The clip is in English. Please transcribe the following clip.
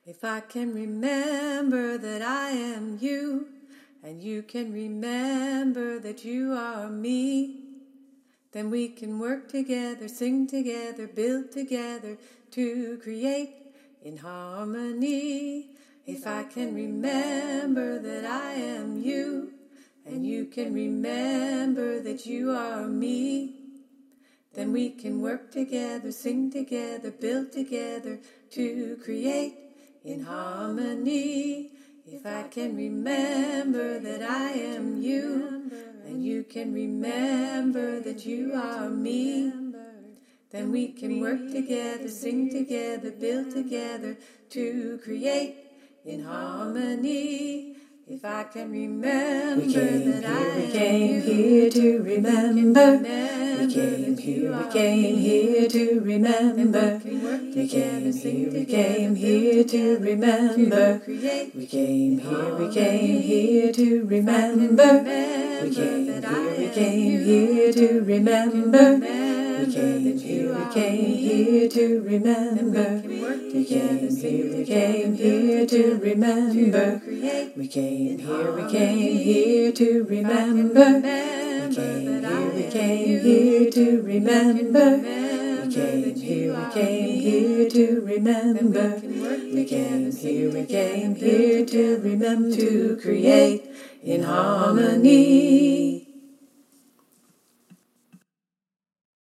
If I can remember that I am you, and you can remember that you are me, then we can work together, sing together, build together to create in harmony. If I can remember that I am you, and you can remember that you are me, then we can work together, sing together, build together to create in harmony. If I can remember that I am you, and you can remember that you are me, then we can work together, sing together, build together to create in harmony. If I can remember that I came here to remember. We came here to remember. We came here to remember. We came here to remember. We came here to remember. We came here to remember. We came here to remember. We came here to remember. We came here to remember. We came here to remember. We came here to remember to create in harmony.